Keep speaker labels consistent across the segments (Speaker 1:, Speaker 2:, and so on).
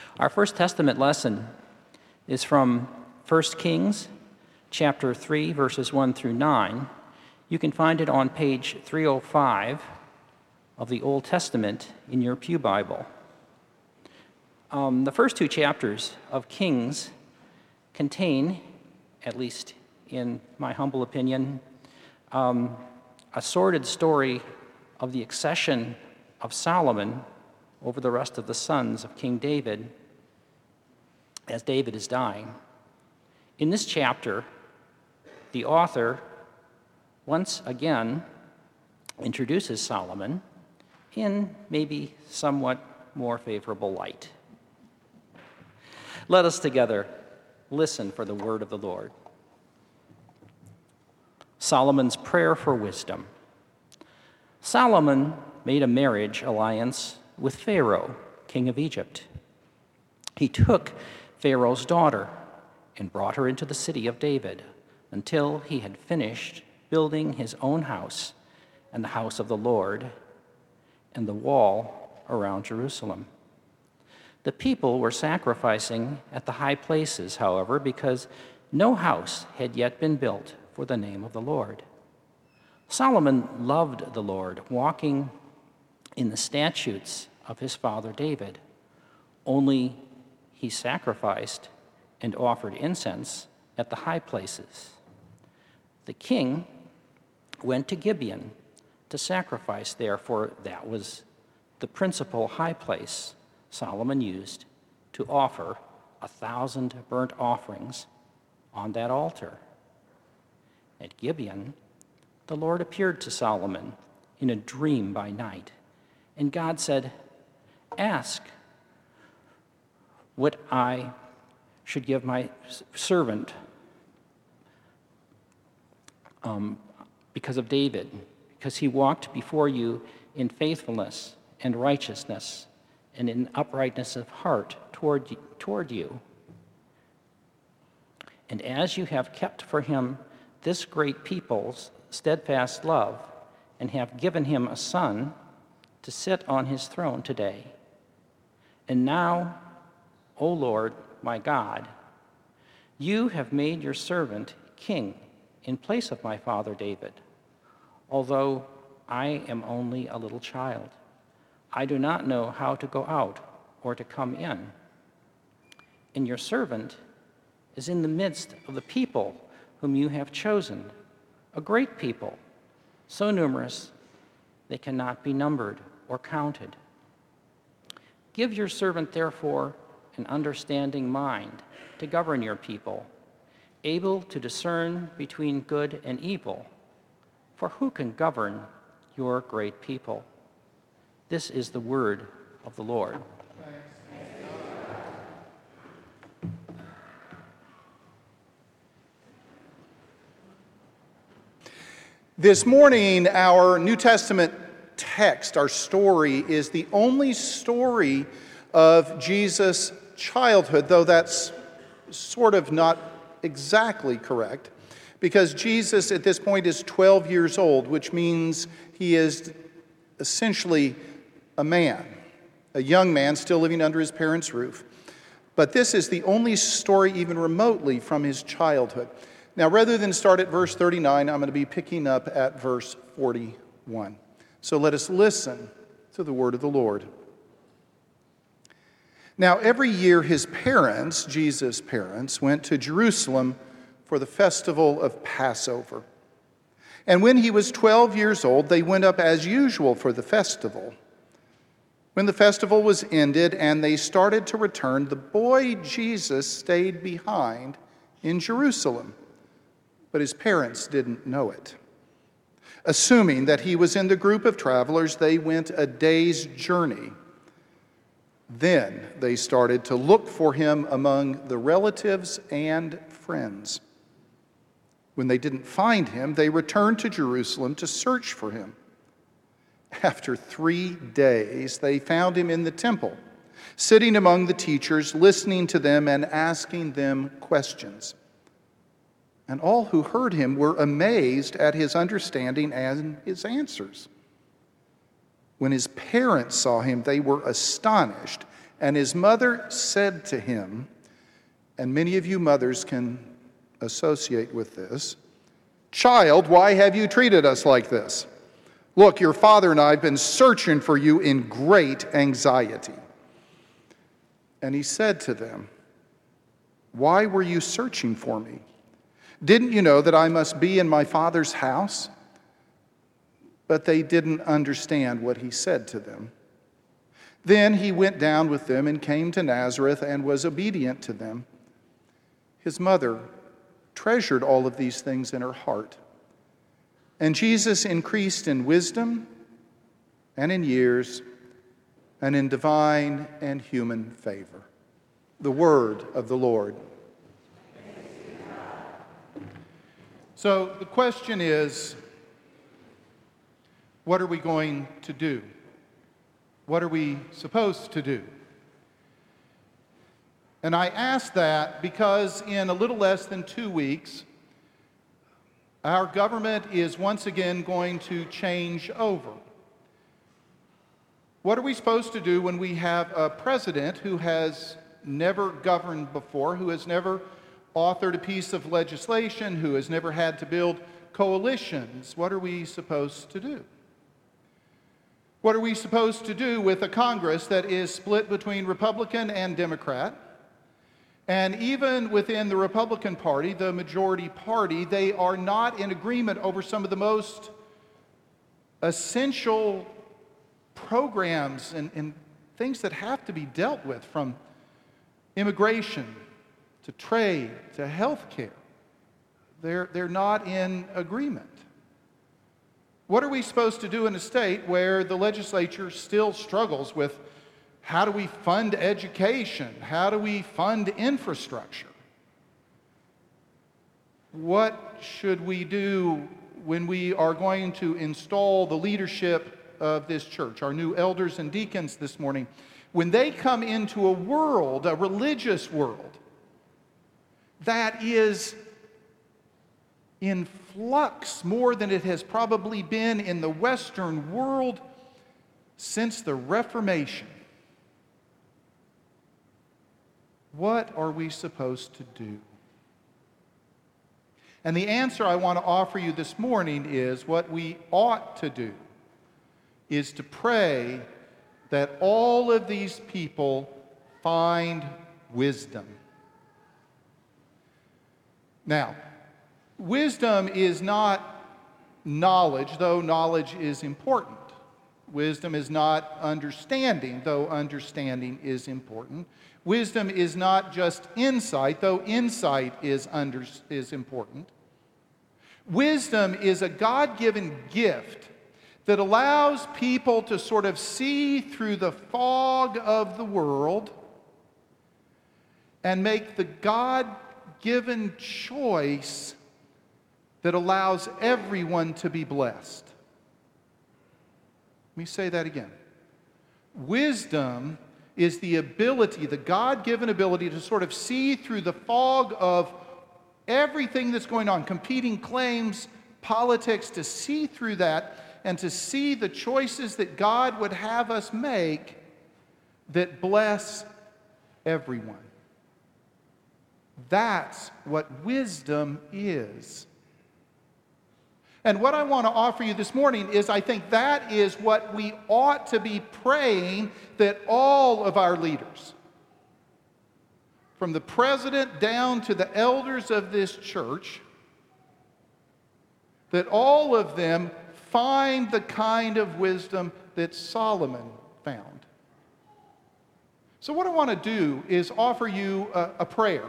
Speaker 1: Our First Testament lesson is from 1 Kings chapter 3, verses 1 through 9. You can find it on page 305 of the Old Testament in your Pew Bible. The first two chapters of Kings contain, at least in my humble opinion, a sordid story of the accession of Solomon over the rest of the sons of King David as David is dying. In this chapter, the author once again introduces Solomon in maybe somewhat more favorable light. Let us together listen for the word of the Lord. Solomon's prayer for wisdom. Solomon made a marriage alliance with Pharaoh, king of Egypt. He took Pharaoh's daughter and brought her into the city of David until he had finished building his own house and the house of the Lord and the wall around Jerusalem. The people were sacrificing at the high places, however, because no house had yet been built for the name of the Lord. Solomon loved the Lord, walking in the statutes of his father David. Only he sacrificed and offered incense at the high places. The king went to Gibeon to sacrifice there, for that was the principal high place Solomon used to offer 1,000 burnt offerings on that altar. At Gibeon, the Lord appeared to Solomon in a dream by night, and God said, "Ask what I should give my servant because of David, because he walked before you in faithfulness and righteousness and in uprightness of heart toward you. And as you have kept for him this great people's steadfast love and have given him a son to sit on his throne today. And now, O Lord, my God, you have made your servant king in place of my father David, although I am only a little child. I do not know how to go out or to come in. And your servant is in the midst of the people whom you have chosen, a great people, so numerous they cannot be numbered or counted. Give your servant, therefore, an understanding mind to govern your people, able to discern between good and evil. For who can govern your great people?" This is the word of the Lord.
Speaker 2: This morning, our New Testament text, our story, is the only story of Jesus' childhood, though that's sort of not exactly correct, because Jesus at this point is 12 years old, which means he is essentially a man, a young man still living under his parents' roof. But this is the only story even remotely from his childhood. Now, rather than start at verse 39, I'm going to be picking up at verse 41. So let us listen to the word of the Lord. Now, every year his parents, Jesus' parents, went to Jerusalem for the festival of Passover. And when he was 12 years old, they went up as usual for the festival. When the festival was ended and they started to return, the boy Jesus stayed behind in Jerusalem, but his parents didn't know it. Assuming that he was in the group of travelers, they went a day's journey. Then they started to look for him among the relatives and friends. When they didn't find him, they returned to Jerusalem to search for him. After 3 days, they found him in the temple, sitting among the teachers, listening to them and asking them questions. And all who heard him were amazed at his understanding and his answers. When his parents saw him, they were astonished And his mother said to him, and many of you mothers can associate with this, "Child, why have you treated us like this? Look, your father and I have been searching for you in great anxiety." And he said to them, "Why were you searching for me? Didn't you know that I must be in my Father's house?" But they didn't understand what he said to them. Then he went down with them and came to Nazareth and was obedient to them. His mother treasured all of these things in her heart. And Jesus increased in wisdom and in years and in divine and human favor. The word of the Lord. So the question is, what are we going to do? What are we supposed to do? And I ask that because in a little less than 2 weeks, our government is once again going to change over. What are we supposed to do when we have a president who has never governed before, who has never authored a piece of legislation, who has never had to build coalitions? What are we supposed to do? What are we supposed to do with a Congress that is split between Republican and Democrat? And even within the Republican Party, the majority party, they are not in agreement over some of the most essential programs and things that have to be dealt with, from immigration to trade to health care. They're not in agreement. What are we supposed to do in a state where the legislature still struggles with how do we fund education? How do we fund infrastructure? What should we do when we are going to install the leadership of this church, our new elders and deacons this morning, when they come into a world, a religious world, that is in flux more than it has probably been in the Western world since the Reformation? What are we supposed to do? And the answer I want to offer you this morning is what we ought to do is to pray that all of these people find wisdom. Now, wisdom is not knowledge, though knowledge is important. Wisdom is not understanding, though understanding is important. Wisdom is not just insight, though insight is important. Wisdom is a God-given gift that allows people to sort of see through the fog of the world and make the God-given choice that allows everyone to be blessed. Let me say that again. Wisdom is the ability, the God-given ability to sort of see through the fog of everything that's going on, competing claims, politics, to see through that and to see the choices that God would have us make that bless everyone. That's what wisdom is. And what I want to offer you this morning is, I think that is what we ought to be praying that all of our leaders, from the president down to the elders of this church, that all of them find the kind of wisdom that Solomon found. So what I want to do is offer you a prayer.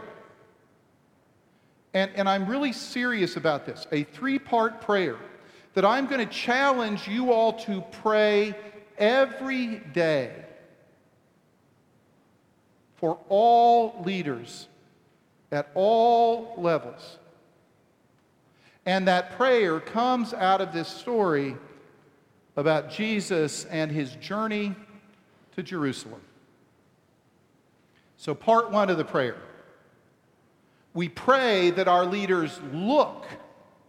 Speaker 2: And I'm really serious about this, a 3-part prayer that I'm going to challenge you all to pray every day for all leaders at all levels. And that prayer comes out of this story about Jesus and his journey to Jerusalem. So part 1 of the prayer. We pray that our leaders look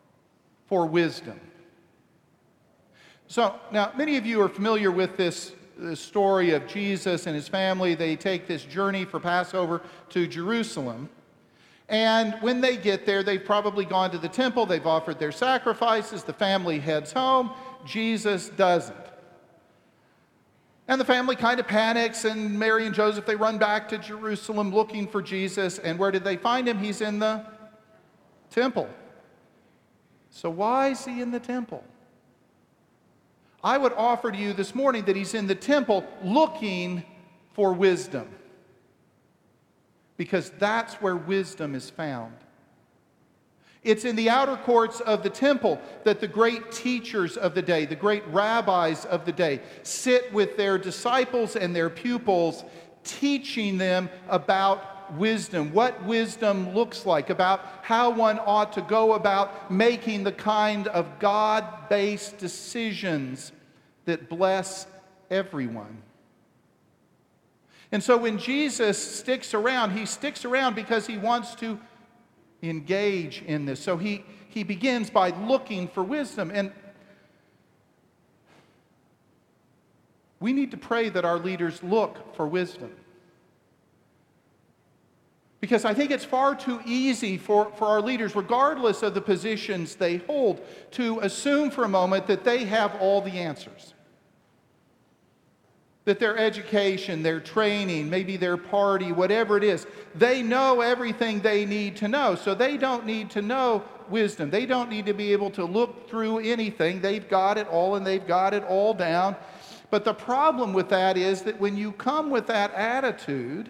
Speaker 2: for wisdom. So, now, many of you are familiar with this story of Jesus and his family. They take this journey for Passover to Jerusalem. And when they get there, they've probably gone to the temple, they've offered their sacrifices, the family heads home, Jesus doesn't. And the family kind of panics, and Mary and Joseph, they run back to Jerusalem looking for Jesus. And where did they find him? He's in the temple. So why is he in the temple? I would offer to you this morning that he's in the temple looking for wisdom. Because that's where wisdom is found. It's in the outer courts of the temple that the great teachers of the day, the great rabbis of the day, sit with their disciples and their pupils, teaching them about wisdom, what wisdom looks like, about how one ought to go about making the kind of God-based decisions that bless everyone. And so when Jesus sticks around, he sticks around because he wants to engage in this. So he begins by looking for wisdom. And we need to pray that our leaders look for wisdom. Because I think it's far too easy for our leaders, regardless of the positions they hold, to assume for a moment that they have all the answers. That their education, their training, maybe their party, whatever it is, they know everything they need to know. So they don't need to know wisdom. They don't need to be able to look through anything. They've got it all and they've got it all down. But the problem with that is that when you come with that attitude,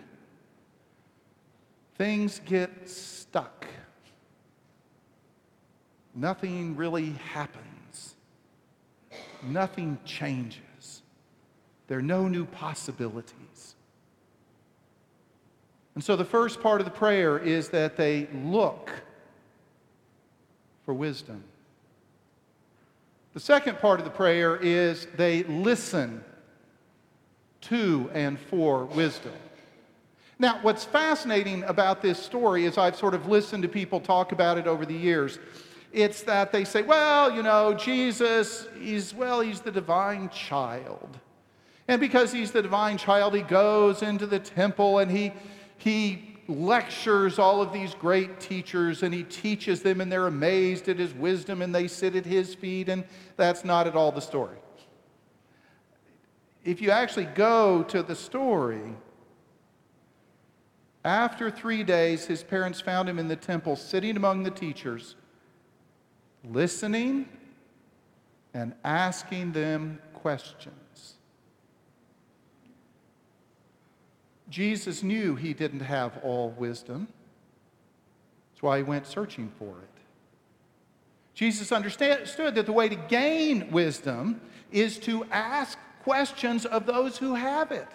Speaker 2: things get stuck. Nothing really happens. Nothing changes. There are no new possibilities. And so the first part of the prayer is that they look for wisdom. The second part of the prayer is they listen to and for wisdom. Now, what's fascinating about this story is I've sort of listened to people talk about it over the years. It's that they say, well, you know, Jesus, he's the divine child. And because he's the divine child, he goes into the temple and he lectures all of these great teachers and he teaches them and they're amazed at his wisdom and they sit at his feet, and that's not at all the story. If you actually go to the story, after 3 days, his parents found him in the temple sitting among the teachers, listening and asking them questions. Jesus knew he didn't have all wisdom. That's why he went searching for it. Jesus understood that the way to gain wisdom is to ask questions of those who have it.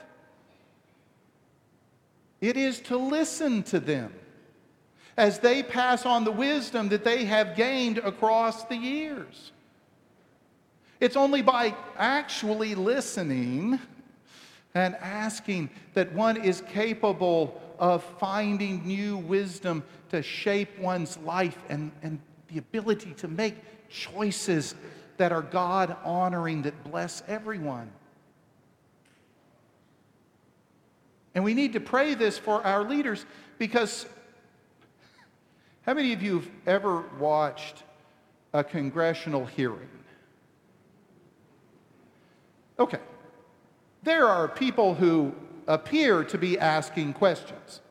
Speaker 2: It is to listen to them as they pass on the wisdom that they have gained across the years. It's only by actually listening and asking that one is capable of finding new wisdom to shape one's life and the ability to make choices that are God-honoring, that bless everyone. And we need to pray this for our leaders, because how many of you have ever watched a congressional hearing? Okay. There are people who appear to be asking questions.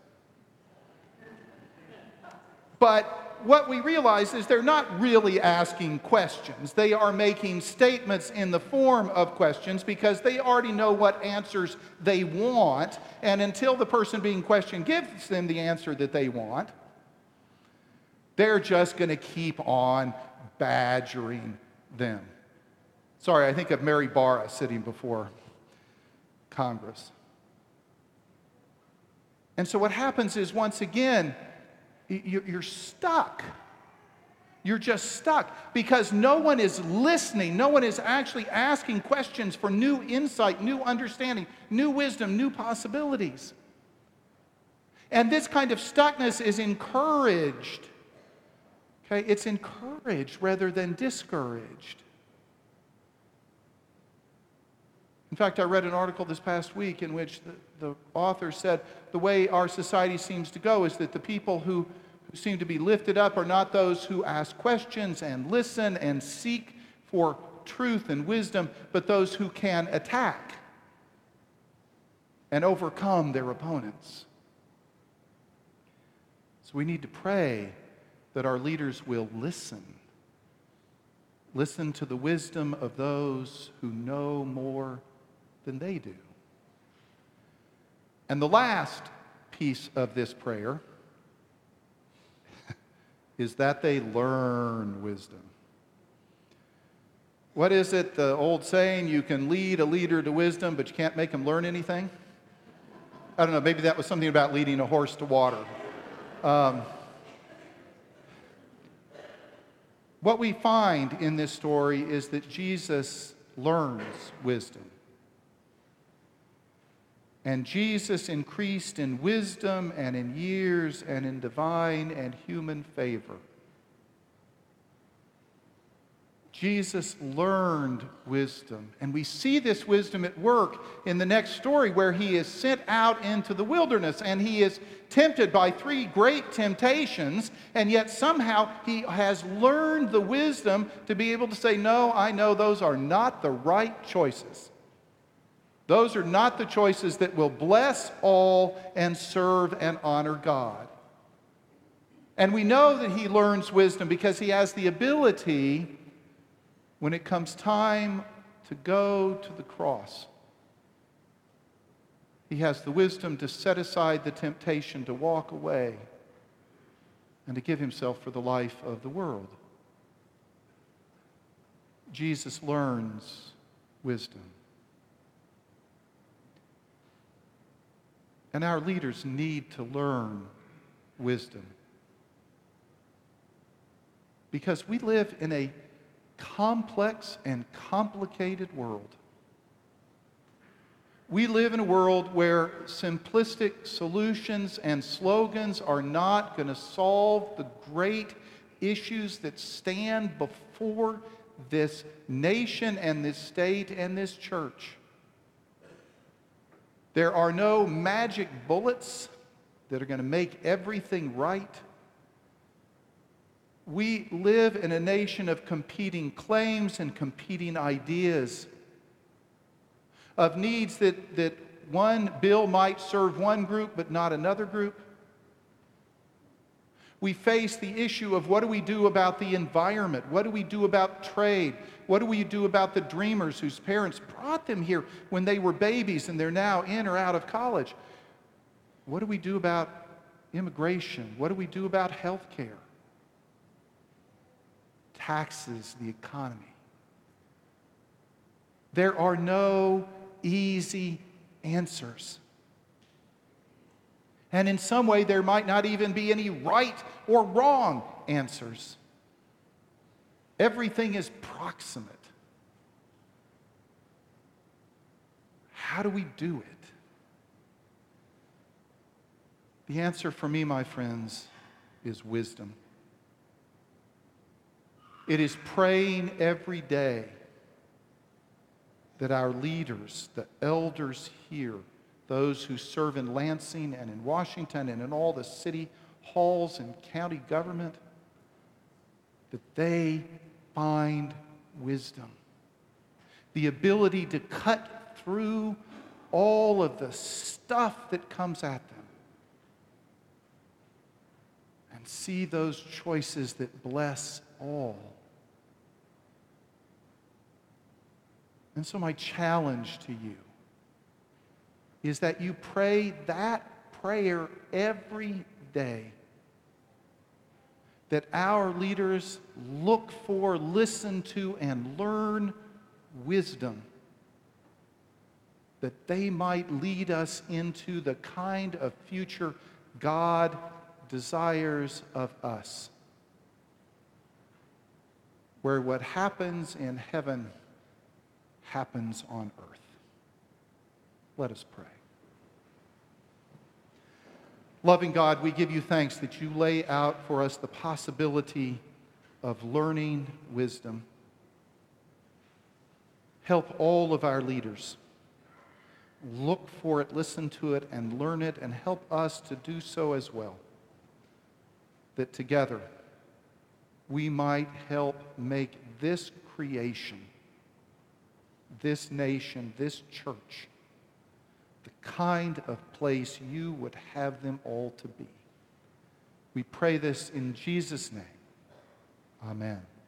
Speaker 2: But what we realize is they're not really asking questions. They are making statements in the form of questions because they already know what answers they want. And until the person being questioned gives them the answer that they want, they're just going to keep on badgering them. Sorry, I think of Mary Barra sitting before Congress. And so what happens is, once again, you're stuck. You're just stuck because no one is listening. No one is actually asking questions for new insight, new understanding, new wisdom, new possibilities. And this kind of stuckness is encouraged. Okay, it's encouraged rather than discouraged. In fact, I read an article this past week in which the author said the way our society seems to go is that the people who seem to be lifted up are not those who ask questions and listen and seek for truth and wisdom, but those who can attack and overcome their opponents. So we need to pray that our leaders will listen. Listen to the wisdom of those who know more than they do. And the last piece of this prayer is that they learn wisdom. What is it, the old saying, you can lead a leader to wisdom, but you can't make him learn anything? I don't know, maybe that was something about leading a horse to water. What we find in this story is that Jesus learns wisdom. And Jesus increased in wisdom and in years and in divine and human favor. Jesus learned wisdom. And we see this wisdom at work in the next story where he is sent out into the wilderness and he is tempted by 3 great temptations, and yet somehow he has learned the wisdom to be able to say, no, I know those are not the right choices. Those are not the choices that will bless all and serve and honor God. And we know that he learns wisdom because he has the ability, when it comes time to go to the cross, he has the wisdom to set aside the temptation to walk away and to give himself for the life of the world. Jesus learns wisdom. And our leaders need to learn wisdom. Because we live in a complex and complicated world. We live in a world where simplistic solutions and slogans are not going to solve the great issues that stand before this nation and this state and this church. There are no magic bullets that are going to make everything right. We live in a nation of competing claims and competing ideas, of needs that one bill might serve one group but not another group. We face the issue of what do we do about the environment? What do we do about trade? What do we do about the dreamers whose parents brought them here when they were babies and they're now in or out of college? What do we do about immigration? What do we do about health care? Taxes, the economy. There are no easy answers. And in some way, there might not even be any right or wrong answers. Everything is proximate. How do we do it? The answer for me, my friends, is wisdom. It is praying every day that our leaders, the elders here, those who serve in Lansing and in Washington and in all the city halls and county government, that they find wisdom. The ability to cut through all of the stuff that comes at them and see those choices that bless all. And so my challenge to you is that you pray that prayer every day. That our leaders look for, listen to, and learn wisdom. That they might lead us into the kind of future God desires of us. Where what happens in heaven happens on earth. Let us pray. Loving God, we give you thanks that you lay out for us the possibility of learning wisdom. Help all of our leaders look for it, listen to it, and learn it, and help us to do so as well. That together we might help make this creation, this nation, this church, the kind of place you would have them all to be. We pray this in Jesus' name. Amen.